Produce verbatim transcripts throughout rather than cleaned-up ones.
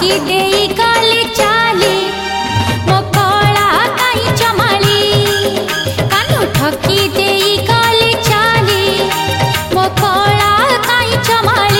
ठकी देई गले चाली मो कला काई चमाली कानू ठकी देई गले चाली मो कला काई चमाली।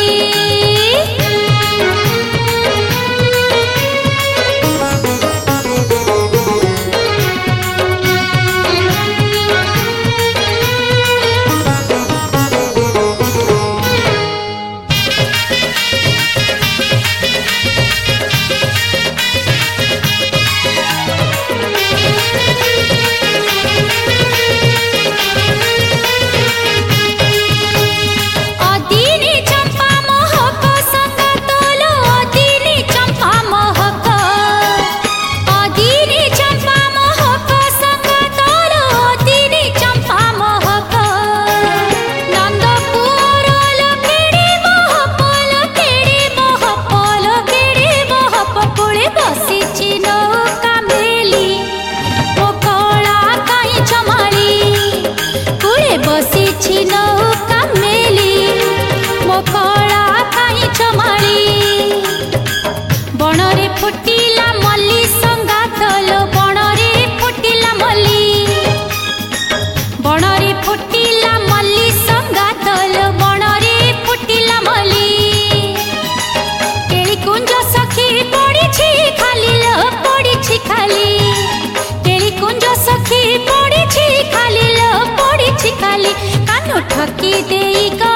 बणरे फुटिला मल्ली संगातलो बणरे फुटिला मल्ली बणरे फुटिला मल्ली संगातलो बणरे फुटिला मल्ली। केली कुंज सखी पड़िछि खाली लो पड़िछि खाली केली कुंज सखी पड़िछि खाली लो पड़िछि खाली कानू ठकी देई